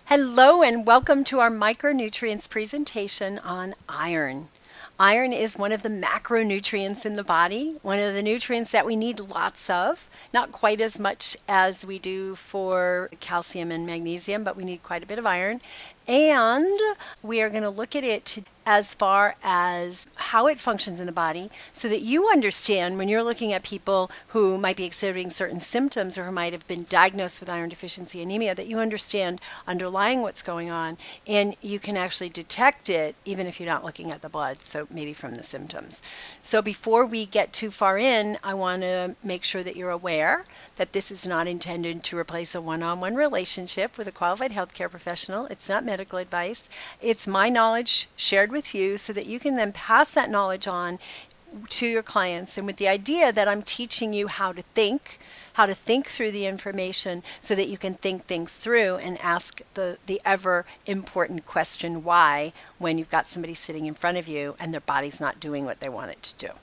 Hello and welcome to our micronutrients presentation on iron. Iron is one of the macronutrients in the body, one of the nutrients that we need lots of, not quite as much as we do for calcium and magnesium, but we need quite a bit of iron. And we are going to look at it as far as how it functions in the body so that you understand when you're looking at people who might be exhibiting certain symptoms or who might have been diagnosed with iron deficiency anemia, that you understand underlying what's going on and you can actually detect it even if you're not looking at the blood, so maybe from the symptoms. So before we get too far in, I want to make sure that you're aware that this is not intended to replace a one-on-one relationship with a qualified healthcare professional. It's not medical advice. It's my knowledge shared with you so that you can then pass that knowledge on to your clients, and with the idea that I'm teaching you how to think through the information so that you can think things through and ask the ever important question why when you've got somebody sitting in front of you and their body's not doing what they want it to do.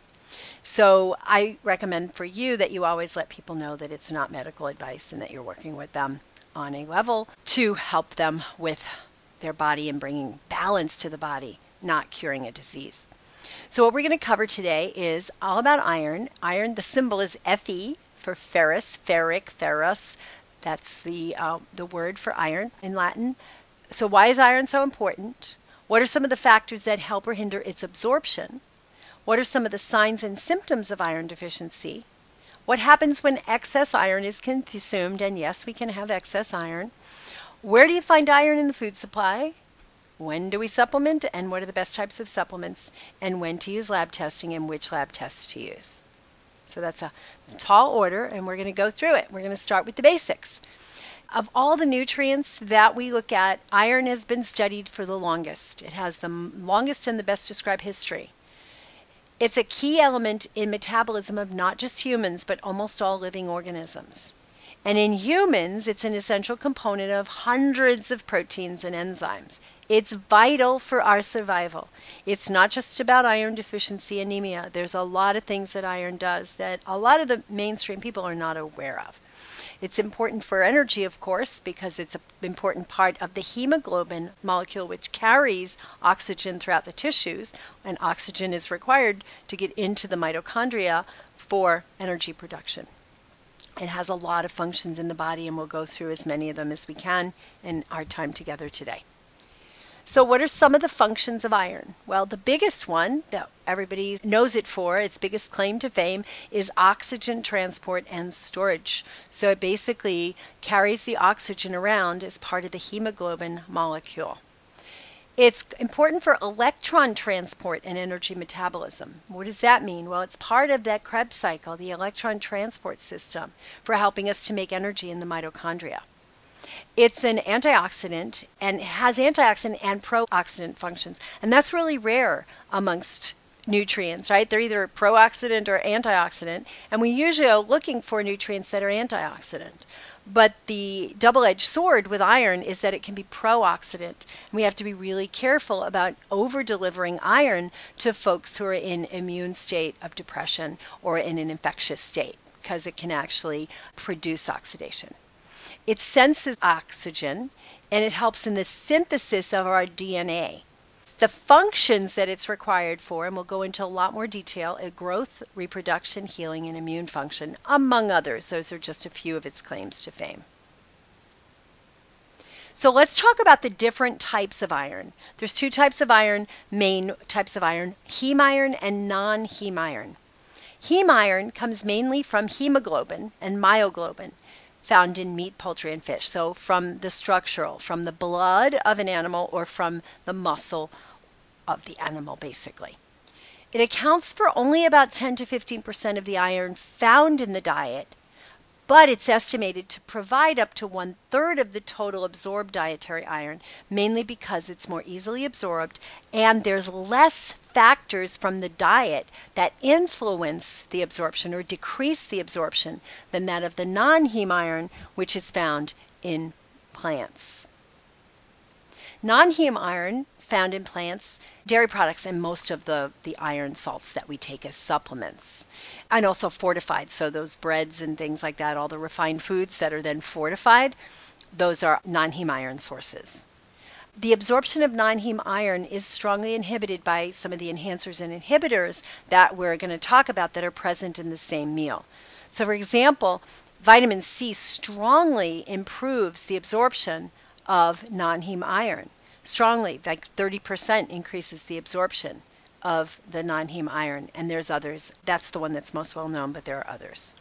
So I recommend for you that you always let people know that it's not medical advice and that you're working with them on a level to help them with their body and bringing balance to the body, not curing a disease. So what we're going to cover today is all about iron. Iron, the symbol is Fe for ferrous, ferric, ferrous. That's the word for iron in Latin. So why is iron so important? What are some of the factors that help or hinder its absorption? What are some of the signs and symptoms of iron deficiency? What happens when excess iron is consumed? And yes, we can have excess iron. Where do you find iron in the food supply? When do we supplement, and what are the best types of supplements, and when to use lab testing and which lab tests to use? So that's a tall order, and we're going to go through it. We're going to start with the basics. Of all the nutrients that we look at, iron has been studied for the longest. It has the longest and the best described history. It's a key element in metabolism of not just humans, but almost all living organisms. And in humans, it's an essential component of hundreds of proteins and enzymes. It's vital for our survival. It's not just about iron deficiency anemia. There's a lot of things that iron does that a lot of the mainstream people are not aware of. It's important for energy, of course, because it's an important part of the hemoglobin molecule, which carries oxygen throughout the tissues, and oxygen is required to get into the mitochondria for energy production. It has a lot of functions in the body, and we'll go through as many of them as we can in our time together today. So what are some of the functions of iron? Well, the biggest one that everybody knows it for, its biggest claim to fame, is oxygen transport and storage. So it basically carries the oxygen around as part of the hemoglobin molecule. It's important for electron transport and energy metabolism. What does that mean? Well, it's part of that Krebs cycle, the electron transport system, for helping us to make energy in the mitochondria. It's an antioxidant and has antioxidant and pro-oxidant functions. And that's really rare amongst nutrients, right? They're either pro-oxidant or antioxidant. And we usually are looking for nutrients that are antioxidant. But the double-edged sword with iron is that it can be pro-oxidant. We have to be really careful about over-delivering iron to folks who are in immune state of depression or in an infectious state, because it can actually produce oxidation. It senses oxygen, and it helps in the synthesis of our DNA. The functions that it's required for, and we'll go into a lot more detail, are growth, reproduction, healing, and immune function, among others. Those are just a few of its claims to fame. So let's talk about the different types of iron. There's two types of iron, main types of iron, heme iron and non-heme iron. Heme iron comes mainly from hemoglobin and myoglobin, found in meat, poultry, and fish. So from the structural, from the blood of an animal or from the muscle of the animal, basically. It accounts for only about 10 to 15% of the iron found in the diet, but it's estimated to provide up to 1/3 of the total absorbed dietary iron, mainly because it's more easily absorbed and there's less factors from the diet that influence the absorption or decrease the absorption than that of the non-heme iron, which is found in plants. Non-heme iron found in plants, dairy products, and most of the iron salts that we take as supplements. And also fortified, so those breads and things like that, all the refined foods that are then fortified, those are non-heme iron sources. The absorption of non-heme iron is strongly inhibited by some of the enhancers and inhibitors that we're going to talk about that are present in the same meal. So for example, vitamin C strongly improves the absorption of non-heme iron. Strongly, like 30% increases the absorption of the non-heme iron, and there's others. That's the one that's most well known, but there are others.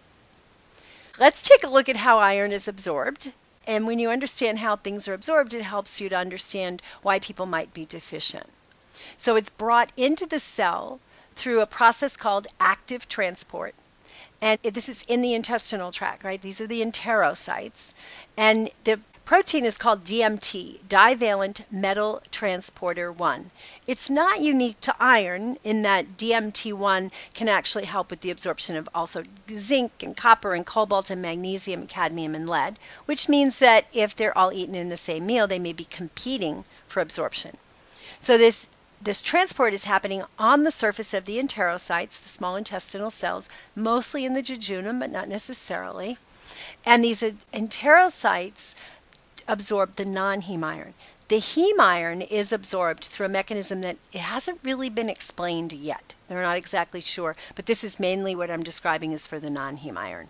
Let's take a look at how iron is absorbed. And when you understand how things are absorbed, it helps you to understand why people might be deficient. So it's brought into the cell through a process called active transport. And this is in the intestinal tract, right? These are the enterocytes. And the protein is called DMT, divalent metal transporter 1. It's not unique to iron in that DMT1 can actually help with the absorption of also zinc and copper and cobalt and magnesium and cadmium and lead, which means that if they're all eaten in the same meal, they may be competing for absorption. So this transport is happening on the surface of the enterocytes, the small intestinal cells, mostly in the jejunum, but not necessarily. And these enterocytes absorb the non-heme iron. The heme iron is absorbed through a mechanism that it hasn't really been explained yet. They're not exactly sure, but this is mainly what I'm describing is for the non-heme iron.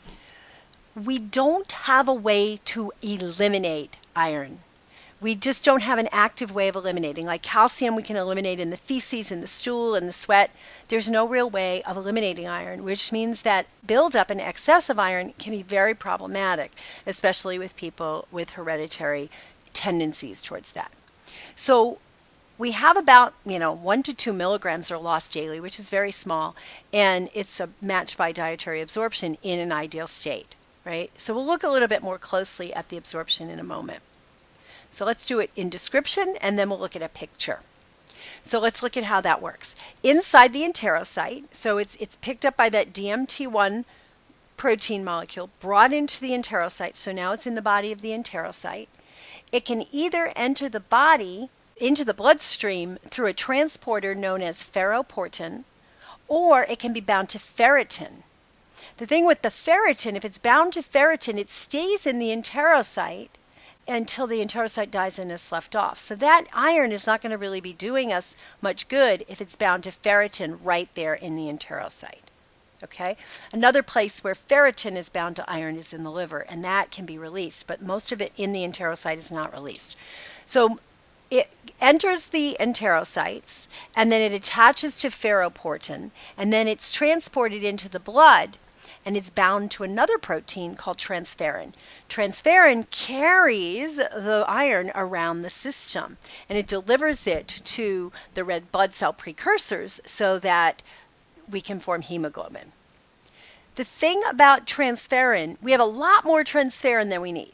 We don't have a way to eliminate iron. We just don't have an active way of eliminating. Like calcium, we can eliminate in the feces, in the stool, in the sweat. There's no real way of eliminating iron, which means that buildup and excess of iron can be very problematic, especially with people with hereditary tendencies towards that. So we have about 1 to 2 milligrams are lost daily, which is very small, and it's matched by dietary absorption in an ideal state, right? So we'll look a little bit more closely at the absorption in a moment. So let's do it in description, and then we'll look at a picture. So let's look at how that works. Inside the enterocyte, so it's picked up by that DMT1 protein molecule, brought into the enterocyte, so now it's in the body of the enterocyte. It can either enter the body, into the bloodstream, through a transporter known as ferroportin, or it can be bound to ferritin. The thing with the ferritin, if it's bound to ferritin, it stays in the enterocyte until the enterocyte dies and is sloughed off. So that iron is not going to really be doing us much good if it's bound to ferritin right there in the enterocyte. Okay? Another place where ferritin is bound to iron is in the liver, and that can be released, but most of it in the enterocyte is not released. So it enters the enterocytes, and then it attaches to ferroportin, and then it's transported into the blood, and it's bound to another protein called transferrin. Transferrin carries the iron around the system, and it delivers it to the red blood cell precursors so that we can form hemoglobin. The thing about transferrin, we have a lot more transferrin than we need.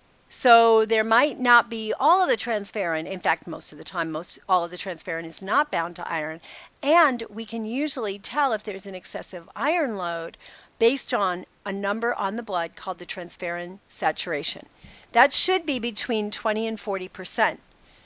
So there might not be all of the transferrin. In fact, most of the time, all of the transferrin is not bound to iron. And we can usually tell if there's an excessive iron load based on a number on the blood called the transferrin saturation. That should be between 20 and 40%.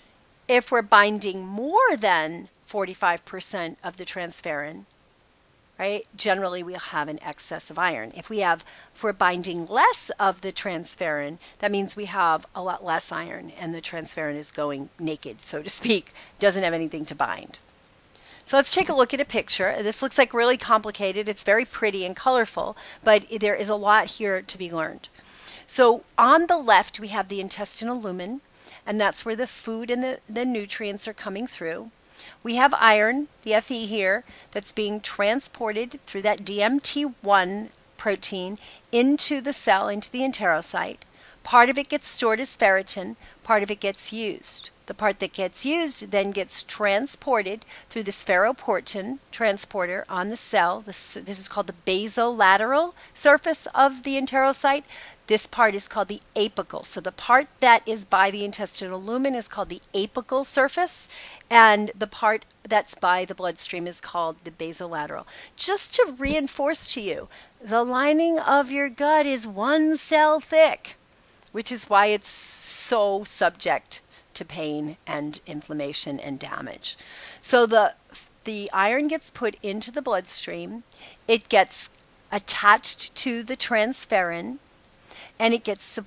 If we're binding more than 45% of the transferrin, right, generally we'll have an excess of iron. If we're binding less of the transferrin, that means we have a lot less iron and the transferrin is going naked, so to speak, doesn't have anything to bind. So let's take a look at a picture. This looks like really complicated. It's very pretty and colorful, but there is a lot here to be learned. So on the left, we have the intestinal lumen, and that's where the food and the nutrients are coming through. We have iron, the Fe here, that's being transported through that DMT1 protein into the cell, into the enterocyte. Part of it gets stored as ferritin, part of it gets used. The part that gets used then gets transported through this ferroportin transporter on the cell. This is called the basolateral surface of the enterocyte. This part is called the apical. So the part that is by the intestinal lumen is called the apical surface, and the part that's by the bloodstream is called the basolateral. Just to reinforce to you, the lining of your gut is 1 cell thick, which is why it's so subject to pain and inflammation and damage. So the iron gets put into the bloodstream, it gets attached to the transferrin, and it gets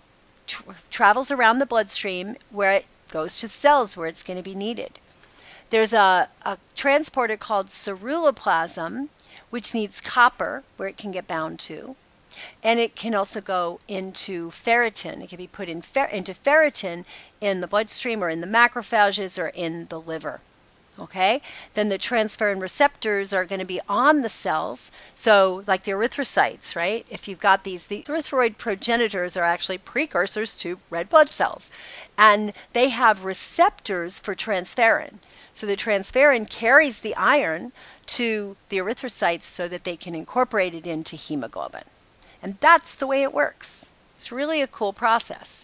travels around the bloodstream where it goes to cells where it's going to be needed. There's a transporter called ceruloplasmin, which needs copper where it can get bound to. And it can also go into ferritin. It can be put into ferritin in the bloodstream or in the macrophages or in the liver. Okay? Then the transferrin receptors are going to be on the cells. So like the erythrocytes, right? If you've got these, the erythroid progenitors are actually precursors to red blood cells. And they have receptors for transferrin. So the transferrin carries the iron to the erythrocytes so that they can incorporate it into hemoglobin. And that's the way it works. It's really a cool process.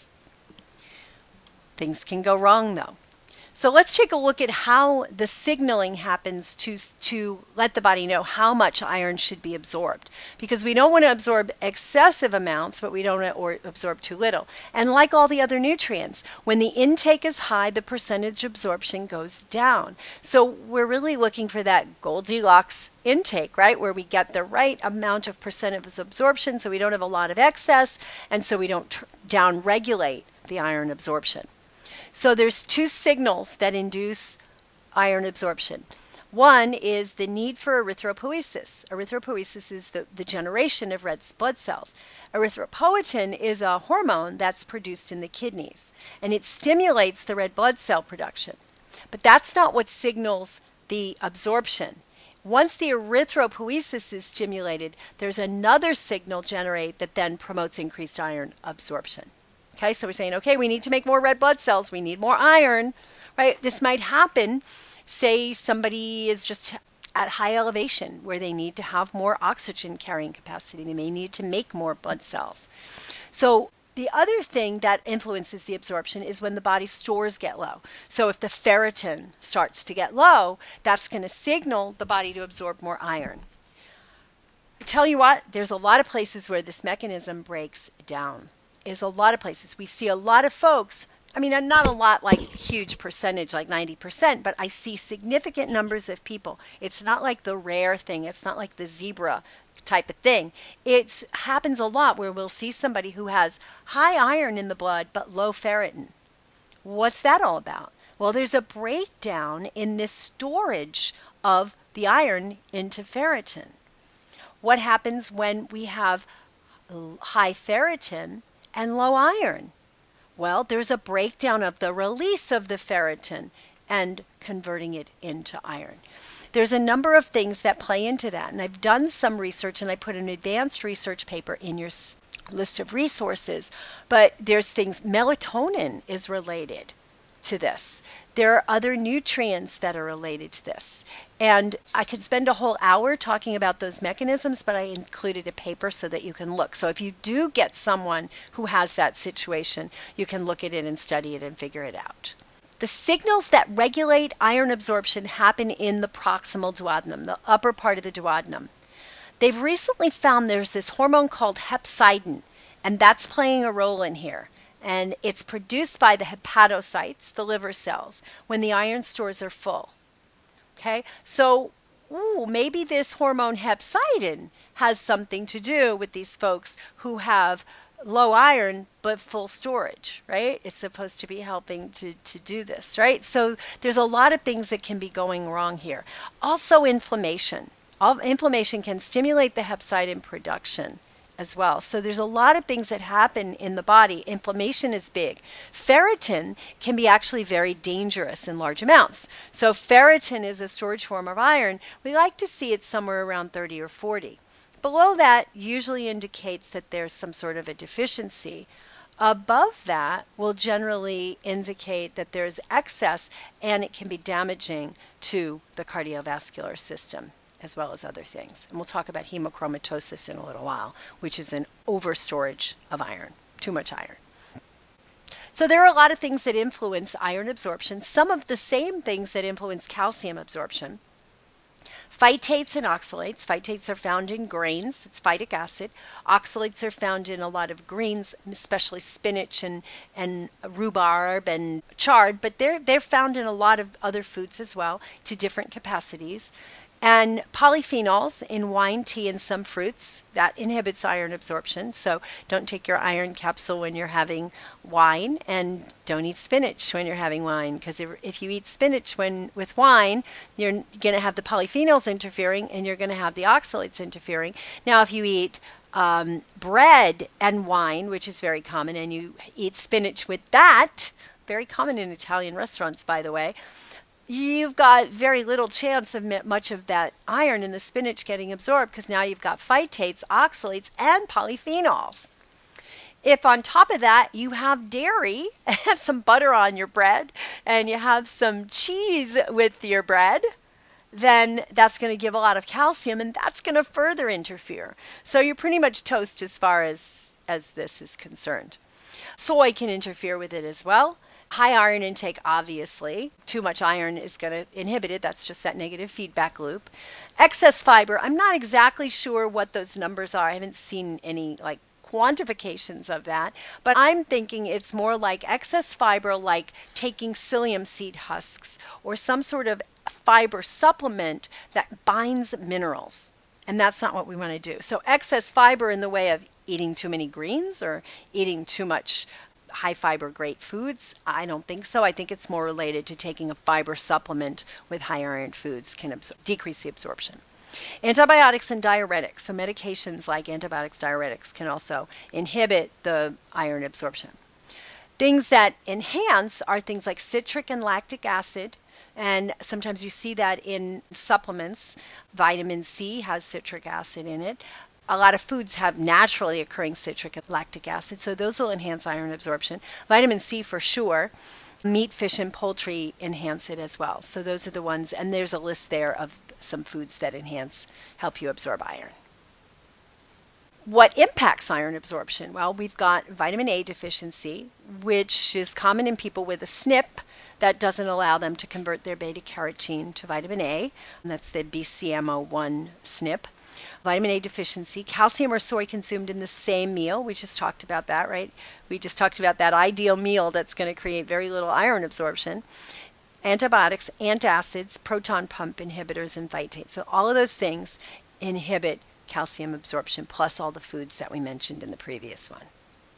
Things can go wrong though. So let's take a look at how the signaling happens to let the body know how much iron should be absorbed. Because we don't want to absorb excessive amounts, but we don't want to absorb too little. And like all the other nutrients, when the intake is high, the percentage absorption goes down. So we're really looking for that Goldilocks intake, right? Where we get the right amount of percent of absorption so we don't have a lot of excess and so we don't down-regulate the iron absorption. So there's two signals that induce iron absorption. One is the need for erythropoiesis. Erythropoiesis is the generation of red blood cells. Erythropoietin is a hormone that's produced in the kidneys, and it stimulates the red blood cell production. But that's not what signals the absorption. Once the erythropoiesis is stimulated, there's another signal generated that then promotes increased iron absorption. Okay, so we're saying, okay, we need to make more red blood cells. We need more iron, right? This might happen, say somebody is just at high elevation where they need to have more oxygen carrying capacity. They may need to make more blood cells. So the other thing that influences the absorption is when the body's stores get low. So if the ferritin starts to get low, that's going to signal the body to absorb more iron. I tell you what, there's a lot of places where this mechanism breaks down. Is a lot of places. We see a lot of folks, I mean, not a lot like huge percentage, like 90%, but I see significant numbers of people. It's not like the rare thing. It's not like the zebra type of thing. It happens a lot where we'll see somebody who has high iron in the blood but low ferritin. What's that all about? Well, there's a breakdown in this storage of the iron into ferritin. What happens when we have high ferritin and low iron? Well, there's a breakdown of the release of the ferritin and converting it into iron. There's a number of things that play into that, and I've done some research, and I put an advanced research paper in your list of resources, but there's things, melatonin is related to this. There are other nutrients that are related to this. And I could spend a whole hour talking about those mechanisms, but I included a paper so that you can look. So if you do get someone who has that situation, you can look at it and study it and figure it out. The signals that regulate iron absorption happen in the proximal duodenum, the upper part of the duodenum. They've recently found there's this hormone called hepcidin, and that's playing a role in here. And it's produced by the hepatocytes, the liver cells, when the iron stores are full. Okay, so maybe this hormone hepcidin has something to do with these folks who have low iron but full storage, right? It's supposed to be helping to do this, right? So there's a lot of things that can be going wrong here. Also inflammation. Inflammation can stimulate the hepcidin production as well. So there's a lot of things that happen in the body. Inflammation is big. Ferritin can be actually very dangerous in large amounts. So ferritin is a storage form of iron. We like to see it somewhere around 30 or 40. Below that usually indicates that there's some sort of a deficiency. Above that will generally indicate that there's excess, and it can be damaging to the cardiovascular system, as well as other things. And we'll talk about hemochromatosis in a little while, which is an overstorage of iron, too much iron. So there are a lot of things that influence iron absorption, some of the same things that influence calcium absorption. Phytates and oxalates. Phytates are found in grains. It's phytic acid. Oxalates are found in a lot of greens, especially spinach and rhubarb and chard, but they're found in a lot of other foods as well to different capacities. And polyphenols in wine, tea, and some fruits, that inhibits iron absorption. So don't take your iron capsule when you're having wine, and don't eat spinach when you're having wine, because if you eat spinach with wine, you're going to have the polyphenols interfering and you're going to have the oxalates interfering. Now, if you eat bread and wine, which is very common, and you eat spinach with that, very common in Italian restaurants, by the way, you've got very little chance of much of that iron in the spinach getting absorbed, because now you've got phytates, oxalates, and polyphenols. If on top of that you have dairy, have some butter on your bread, and you have some cheese with your bread, then that's going to give a lot of calcium, and that's going to further interfere. So you're pretty much toast as far as this is concerned. Soy can interfere with it as well. High iron intake, obviously. Too much iron is going to inhibit it. That's just that negative feedback loop. Excess fiber, I'm not exactly sure what those numbers are. I haven't seen any quantifications of that, but I'm thinking it's more like excess fiber, like taking psyllium seed husks or some sort of fiber supplement that binds minerals. And that's not what we want to do. So excess fiber in the way of eating too many greens or eating too much high fiber great foods, I don't think so. I think it's more related to taking a fiber supplement with high iron foods can decrease the absorption. Antibiotics and diuretics, so medications like antibiotics, diuretics can also inhibit the iron absorption. Things that enhance are things like citric and lactic acid, and sometimes you see that in supplements. Vitamin C has citric acid in it. A lot of foods have naturally occurring citric and lactic acid, so those will enhance iron absorption. Vitamin C for sure. Meat, fish, and poultry enhance it as well. So those are the ones, and there's a list there of some foods that help you absorb iron. What impacts iron absorption? Well, we've got vitamin A deficiency, which is common in people with a SNP that doesn't allow them to convert their beta carotene to vitamin A. And that's the BCMO1 SNP. Vitamin A deficiency, calcium or soy consumed in the same meal. We just talked about that, right? We just talked about that ideal meal that's going to create very little iron absorption. Antibiotics, antacids, proton pump inhibitors, and phytates. So all of those things inhibit calcium absorption, plus all the foods that we mentioned in the previous one.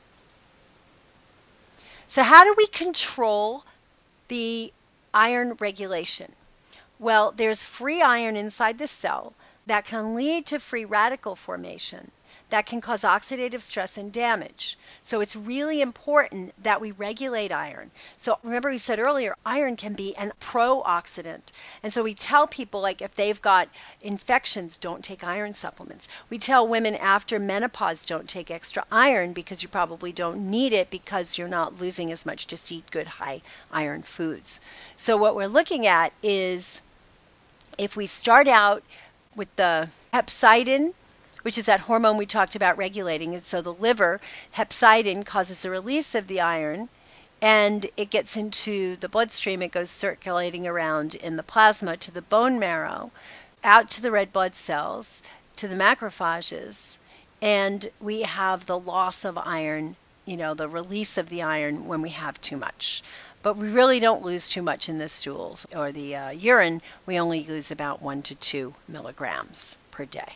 So how do we control the iron regulation? Well, there's free iron inside the cell that can lead to free radical formation that can cause oxidative stress and damage. So it's really important that we regulate iron. So remember we said earlier, iron can be an pro-oxidant. And so we tell people, like if they've got infections, don't take iron supplements. We tell women after menopause, don't take extra iron because you probably don't need it because you're not losing as much. Just eat good high iron foods. So what we're looking at is if we start out with the hepcidin, which is that hormone we talked about regulating. And so the liver, hepcidin causes a release of the iron, and it gets into the bloodstream. It goes circulating around in the plasma to the bone marrow, out to the red blood cells, to the macrophages, and we have the loss of iron, the release of the iron when we have too much. But we really don't lose too much in the stools or the urine. We only lose about 1 to 2 milligrams per day.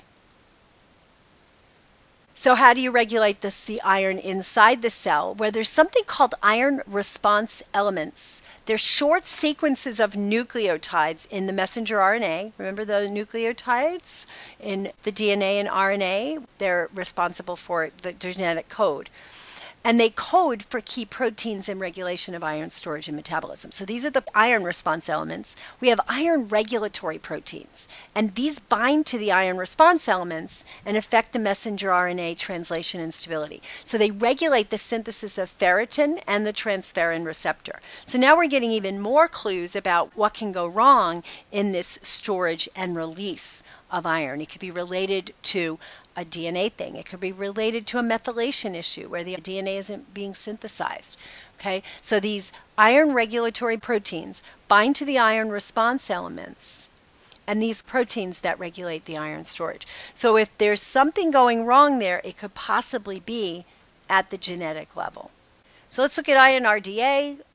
So how do you regulate the iron inside the cell? Well, there's something called iron response elements. They're short sequences of nucleotides in the messenger RNA. Remember the nucleotides in the DNA and RNA? They're responsible for the genetic code. And they code for key proteins and regulation of iron storage and metabolism. So these are the iron response elements. We have iron regulatory proteins, and these bind to the iron response elements and affect the messenger RNA translation and stability. So they regulate the synthesis of ferritin and the transferrin receptor. So now we're getting even more clues about what can go wrong in this storage and release of iron. It could be related to a DNA thing. It could be related to a methylation issue where the DNA isn't being synthesized. Okay, so these iron regulatory proteins bind to the iron response elements and these proteins that regulate the iron storage. So if there's something going wrong there, it could possibly be at the genetic level. So let's look at INRDA.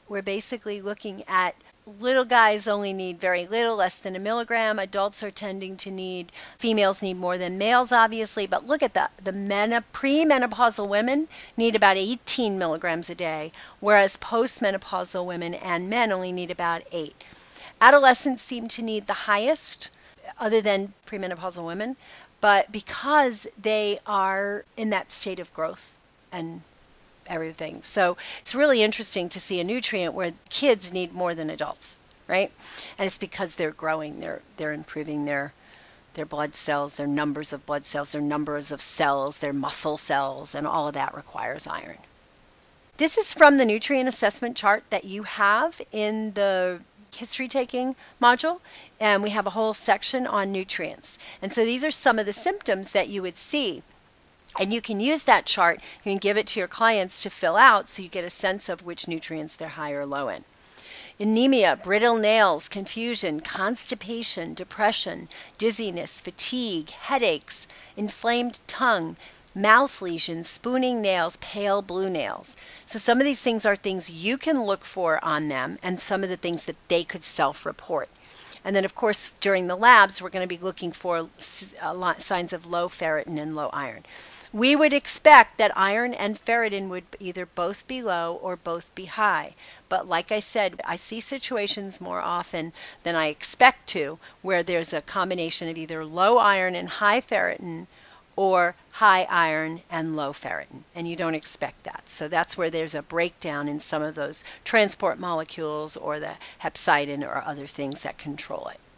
we're basically looking at little guys only need very little, less than a milligram. Adults are tending to need, females need more than males, obviously. But look at the premenopausal women need about 18 milligrams a day, whereas postmenopausal women and men only need about 8. Adolescents seem to need the highest, other than premenopausal women, but because they are in that state of growth and everything. So it's really interesting to see a nutrient where kids need more than adults, right? And it's because they're growing, they're improving their blood cells, their numbers of blood cells, their numbers of cells, their muscle cells, and all of that requires iron. This is from the nutrient assessment chart that you have in the history taking module, and we have a whole section on nutrients. And so these are some of the symptoms that you would see. And you can use that chart, you can give it to your clients to fill out so you get a sense of which nutrients they're high or low in. Anemia, brittle nails, confusion, constipation, depression, dizziness, fatigue, headaches, inflamed tongue, mouth lesions, spooning nails, pale blue nails. So some of these things are things you can look for on them and some of the things that they could self-report. And then, of course, during the labs, we're going to be looking for signs of low ferritin and low iron. We would expect that iron and ferritin would either both be low or both be high. But like I said, I see situations more often than I expect to where there's a combination of either low iron and high ferritin or high iron and low ferritin, and you don't expect that. So that's where there's a breakdown in some of those transport molecules or the hepcidin or other things that control it.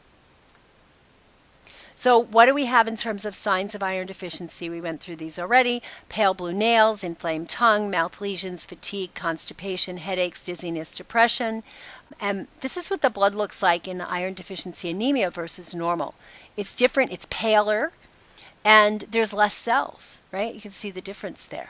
So what do we have in terms of signs of iron deficiency? We went through these already. Pale blue nails, inflamed tongue, mouth lesions, fatigue, constipation, headaches, dizziness, depression. And this is what the blood looks like in the iron deficiency anemia versus normal. It's different, it's paler, and there's less cells, right? You can see the difference there.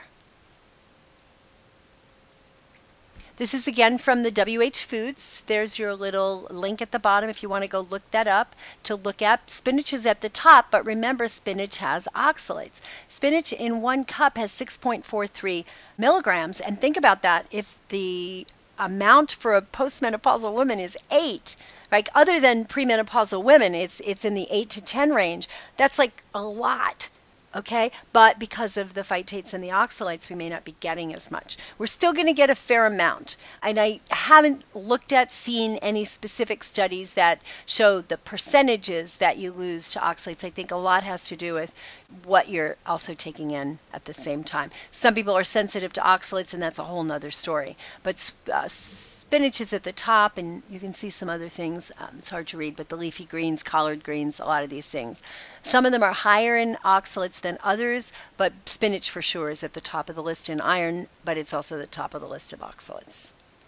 This is again from the WH Foods. There's your little link at the bottom if you want to go look that up to look at. Spinach is at the top, but remember spinach has oxalates. Spinach in 1 cup has 6.43 milligrams, and think about that. If the amount for a postmenopausal woman is 8, like other than premenopausal women, it's in the 8 to 10 range. That's like a lot. Okay, but because of the phytates and the oxalates, we may not be getting as much. We're still going to get a fair amount. And I haven't seen any specific studies that show the percentages that you lose to oxalates. I think a lot has to do with what you're also taking in at the same time. Some people are sensitive to oxalates, and that's a whole nother story. But spinach is at the top, and you can see some other things. It's hard to read, but the leafy greens, collard greens, a lot of these things. Some of them are higher in oxalates than others, but spinach for sure is at the top of the list in iron, but it's also the top of the list of oxalates.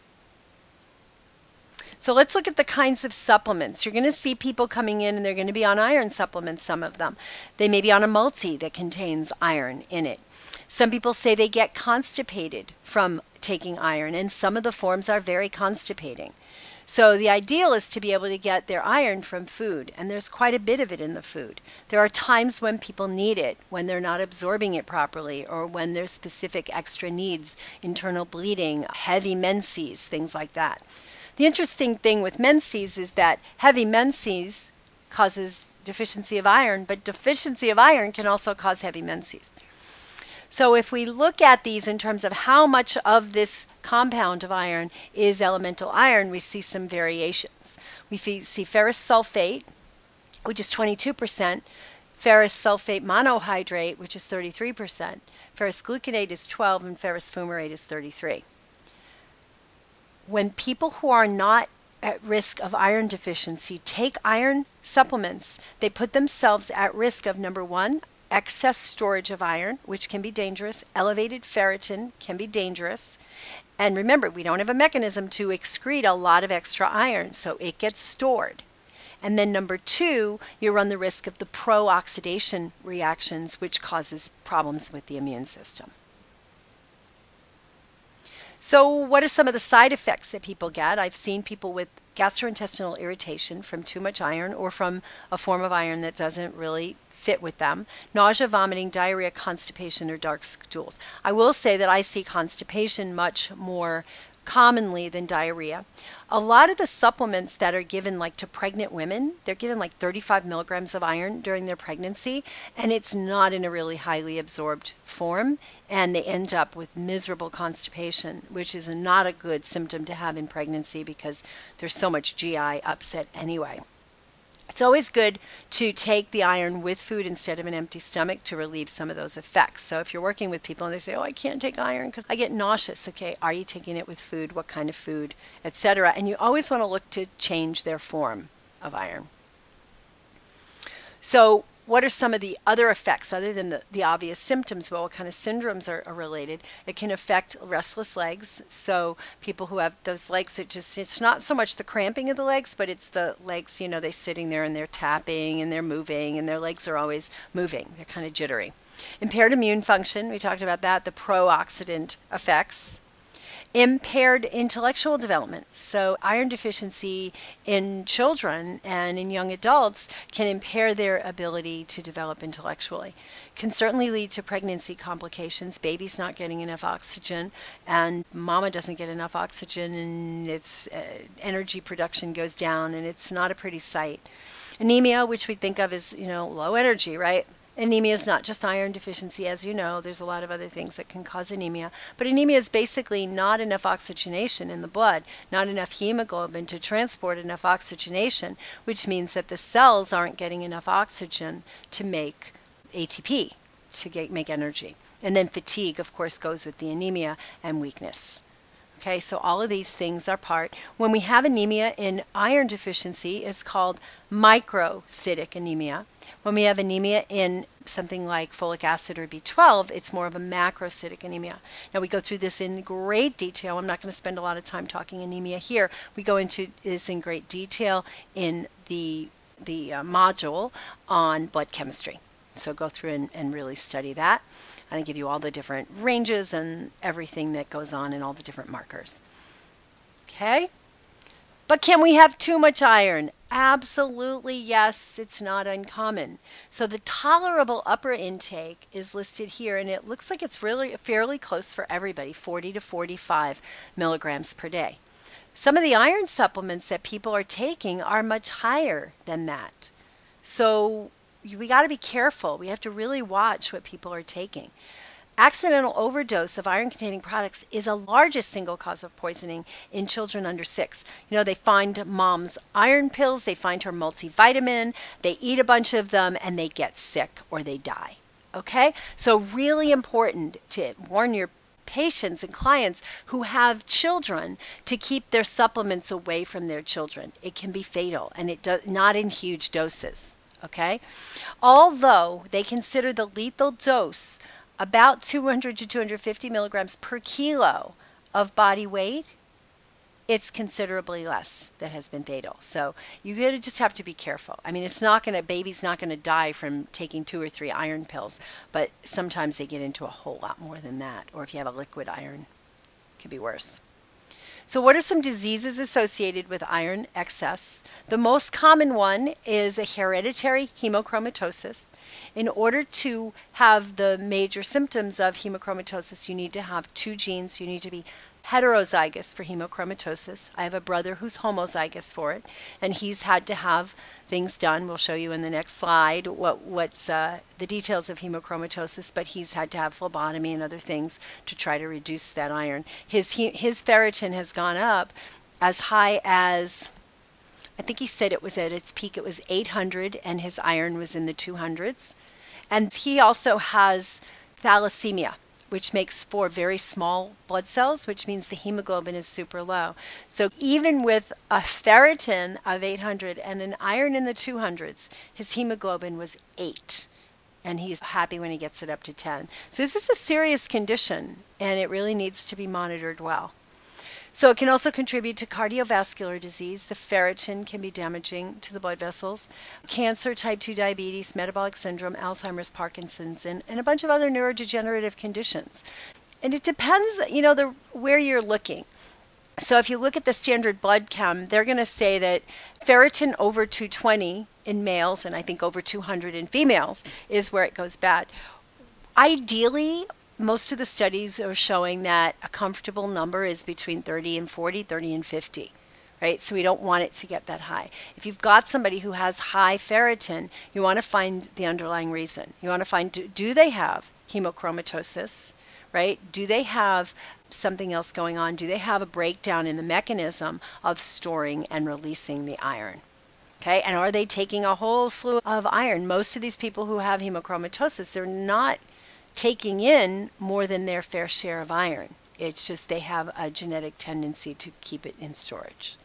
So let's look at the kinds of supplements. You're going to see people coming in and they're going to be on iron supplements, some of them. They may be on a multi that contains iron in it. Some people say they get constipated from taking iron, and some of the forms are very constipating. So the ideal is to be able to get their iron from food, and there's quite a bit of it in the food. There are times when people need it, when they're not absorbing it properly, or when there's specific extra needs, internal bleeding, heavy menses, things like that. The interesting thing with menses is that heavy menses causes deficiency of iron, but deficiency of iron can also cause heavy menses. So if we look at these in terms of how much of this compound of iron is elemental iron, we see some variations. We see ferrous sulfate, which is 22%, ferrous sulfate monohydrate, which is 33%, ferrous gluconate is 12%, and ferrous fumarate is 33%. When people who are not at risk of iron deficiency take iron supplements, they put themselves at risk of, number one, excess storage of iron, which can be dangerous. Elevated ferritin can be dangerous. And remember, we don't have a mechanism to excrete a lot of extra iron, so it gets stored. And then number two, you run the risk of the pro-oxidation reactions, which causes problems with the immune system. So what are some of the side effects that people get? I've seen people with gastrointestinal irritation from too much iron or from a form of iron that doesn't really fit with them. Nausea, vomiting, diarrhea, constipation, or dark stools. I will say that I see constipation much more commonly than diarrhea. A lot of the supplements that are given, like to pregnant women, they're given like 35 milligrams of iron during their pregnancy, and it's not in a really highly absorbed form, and they end up with miserable constipation, which is not a good symptom to have in pregnancy because there's so much GI upset anyway. It's always good to take the iron with food instead of an empty stomach to relieve some of those effects. So if you're working with people and they say, oh, I can't take iron because I get nauseous. Okay, are you taking it with food? What kind of food, etc.? And you always want to look to change their form of iron. So what are some of the other effects other than the obvious symptoms? Well, what kind of syndromes are related? It can affect restless legs. So people who have those legs, it's not so much the cramping of the legs, but it's the legs, they're sitting there and they're tapping and they're moving and their legs are always moving. They're kind of jittery. Impaired immune function, we talked about that, the pro-oxidant effects. Impaired intellectual development. So iron deficiency in children and in young adults can impair their ability to develop intellectually. Can certainly lead to pregnancy complications, baby's not getting enough oxygen, and mama doesn't get enough oxygen, and its energy production goes down, and it's not a pretty sight. Anemia, which we think of as, low energy, right? Anemia is not just iron deficiency, as you know. There's a lot of other things that can cause anemia. But anemia is basically not enough oxygenation in the blood, not enough hemoglobin to transport enough oxygenation, which means that the cells aren't getting enough oxygen to make ATP, to make energy. And then fatigue, of course, goes with the anemia and weakness. Okay, so all of these things are part. When we have anemia in iron deficiency, it's called microcytic anemia. When we have anemia in something like folic acid or B12, it's more of a macrocytic anemia. Now we go through this in great detail. I'm not going to spend a lot of time talking anemia here. We go into this in great detail in the module on blood chemistry. So go through and really study that. And I give you all the different ranges and everything that goes on and all the different markers. Okay? But can we have too much iron? Absolutely, yes, it's not uncommon. So the tolerable upper intake is listed here, and it looks like it's really fairly close for everybody, 40 to 45 milligrams per day. Some of the iron supplements that people are taking are much higher than that. So we got to be careful. We have to really watch what people are taking. Accidental overdose of iron-containing products is the largest single cause of poisoning in children under 6. They find mom's iron pills, they find her multivitamin, they eat a bunch of them, and they get sick or they die. Okay? So really important to warn your patients and clients who have children to keep their supplements away from their children. It can be fatal, and it does not in huge doses. Okay? Although they consider the lethal dose about 200 to 250 milligrams per kilo of body weight, it's considerably less that has been fatal. So you just have to be careful. I mean, baby's not going to die from taking 2 or 3 iron pills, but sometimes they get into a whole lot more than that. Or if you have a liquid iron, it could be worse. So what are some diseases associated with iron excess? The most common one is a hereditary hemochromatosis. In order to have the major symptoms of hemochromatosis, you need to have 2 genes. You need to be heterozygous for hemochromatosis. I have a brother who's homozygous for it, and he's had to have things done. We'll show you in the next slide what's the details of hemochromatosis, but he's had to have phlebotomy and other things to try to reduce that iron. His ferritin has gone up as high as, I think he said it was at its peak, it was 800, and his iron was in the 200s. And he also has thalassemia, which makes for very small blood cells, which means the hemoglobin is super low. So even with a ferritin of 800 and an iron in the 200s, his hemoglobin was 8. And he's happy when he gets it up to 10. So this is a serious condition, and it really needs to be monitored well. So it can also contribute to cardiovascular disease. The ferritin can be damaging to the blood vessels. Cancer, type 2 diabetes, metabolic syndrome, Alzheimer's, Parkinson's, and a bunch of other neurodegenerative conditions. And it depends, where you're looking. So if you look at the standard blood chem, they're going to say that ferritin over 220 in males, and I think over 200 in females, is where it goes bad. Ideally, most of the studies are showing that a comfortable number is between 30 and 40, 30 and 50, right? So we don't want it to get that high. If you've got somebody who has high ferritin, you want to find the underlying reason. You want to find, do they have hemochromatosis, right? Do they have something else going on? Do they have a breakdown in the mechanism of storing and releasing the iron? Okay, and are they taking a whole slew of iron? Most of these people who have hemochromatosis, they're not taking in more than their fair share of iron. It's just they have a genetic tendency to keep it in storage.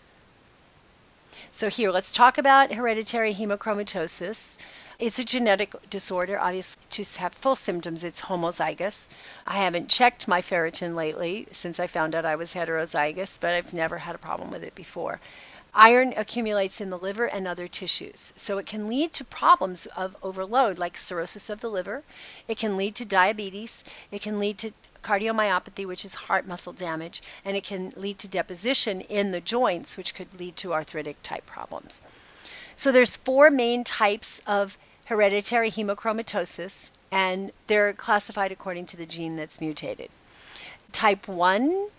So here, let's talk about hereditary hemochromatosis. It's a genetic disorder. Obviously, to have full symptoms, it's homozygous. I haven't checked my ferritin lately since I found out I was heterozygous, but I've never had a problem with it before. Iron accumulates in the liver and other tissues, so it can lead to problems of overload like cirrhosis of the liver. It can lead to diabetes. It can lead to cardiomyopathy, which is heart muscle damage, and it can lead to deposition in the joints, which could lead to arthritic type problems. So there's 4 main types of hereditary hemochromatosis, and they're classified according to the gene that's mutated. Type 1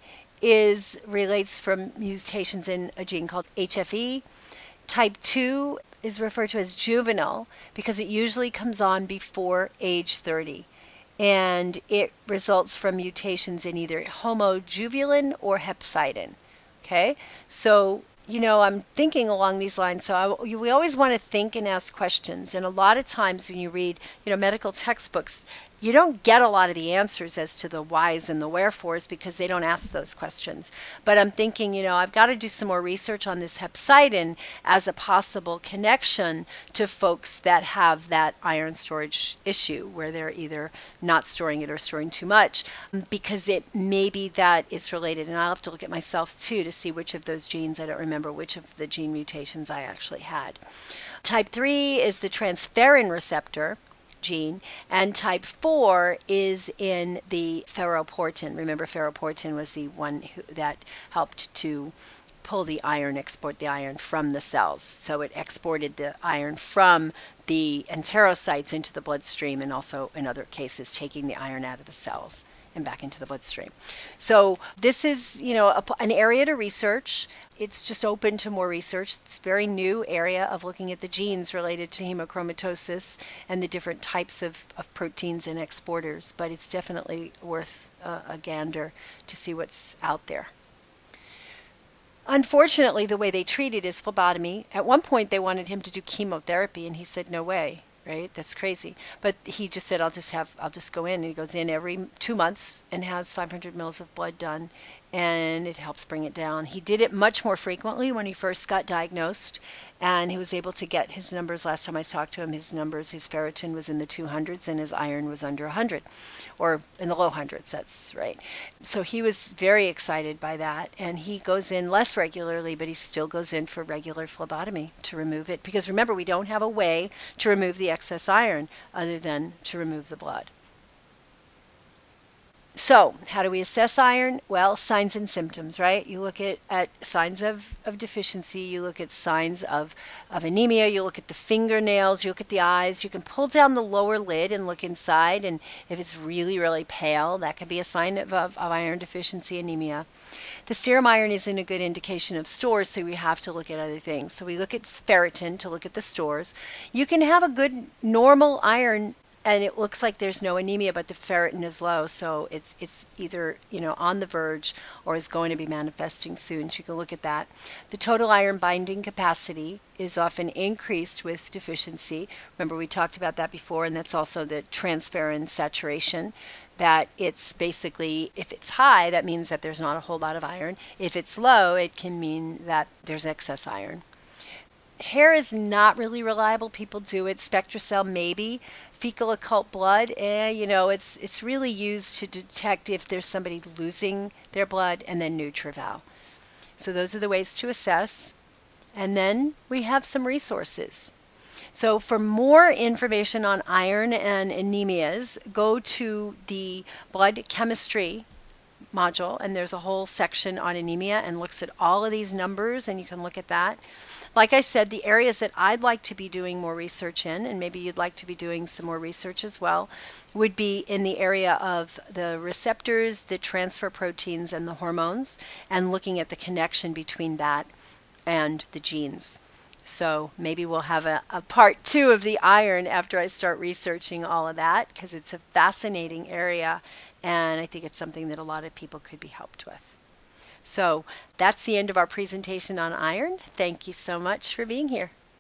relates from mutations in a gene called HFE. Type 2 is referred to as juvenile because it usually comes on before age 30. And it results from mutations in either homojuvelin or hepcidin. Okay, so I'm thinking along these lines. So we always want to think and ask questions. And a lot of times when you read, medical textbooks, you don't get a lot of the answers as to the whys and the wherefores because they don't ask those questions. But I'm thinking, I've got to do some more research on this hepcidin as a possible connection to folks that have that iron storage issue where they're either not storing it or storing too much, because it may be that it's related. And I'll have to look at myself too to see which of those genes, I don't remember which of the gene mutations I actually had. Type 3 is the transferrin receptor gene, and type 4 is in the ferroportin. Remember, ferroportin was the one that helped to pull the iron, export the iron from the cells. So it exported the iron from the enterocytes into the bloodstream, and also in other cases taking the iron out of the cells and back into the bloodstream. So this is, an area to research. It's just open to more research. It's a very new area of looking at the genes related to hemochromatosis and the different types of proteins and exporters, but it's definitely worth a gander to see what's out there. Unfortunately, the way they treat it is phlebotomy. At one point, they wanted him to do chemotherapy, and he said, no way. Right? That's crazy. But he just said, I'll just go in. And he goes in every 2 months and has 500 mils of blood done, and it helps bring it down. He did it much more frequently when he first got diagnosed, and he was able to get his numbers. Last time I talked to him, his ferritin was in the 200s and his iron was under 100, or in the low hundreds, that's right. So he was very excited by that, and he goes in less regularly, but he still goes in for regular phlebotomy to remove it, because remember, we don't have a way to remove the excess iron other than to remove the blood. So how do we assess iron? Well, signs and symptoms, right? You look at signs of deficiency, you look at signs of anemia, you look at the fingernails, you look at the eyes, you can pull down the lower lid and look inside, and if it's really, really pale, that could be a sign of iron deficiency, anemia. The serum iron isn't a good indication of stores, so we have to look at other things. So we look at ferritin to look at the stores. You can have a good normal iron and it looks like there's no anemia, but the ferritin is low, so it's either on the verge or is going to be manifesting soon. So you can look at that. The total iron binding capacity is often increased with deficiency. Remember, we talked about that before, and that's also the transferrin saturation. That it's basically, if it's high, that means that there's not a whole lot of iron. If it's low, it can mean that there's excess iron. Hair is not really reliable. People do it. SpectraCell maybe. Fecal occult blood, it's really used to detect if there's somebody losing their blood, and then Nutrival. So those are the ways to assess. And then we have some resources. So for more information on iron and anemias, go to the blood chemistry module, and there's a whole section on anemia and looks at all of these numbers, and you can look at that. Like I said, the areas that I'd like to be doing more research in, and maybe you'd like to be doing some more research as well, would be in the area of the receptors, the transfer proteins, and the hormones, and looking at the connection between that and the genes. So maybe we'll have a part 2 of the iron after I start researching all of that, because it's a fascinating area, and I think it's something that a lot of people could be helped with. So that's the end of our presentation on iron. Thank you so much for being here.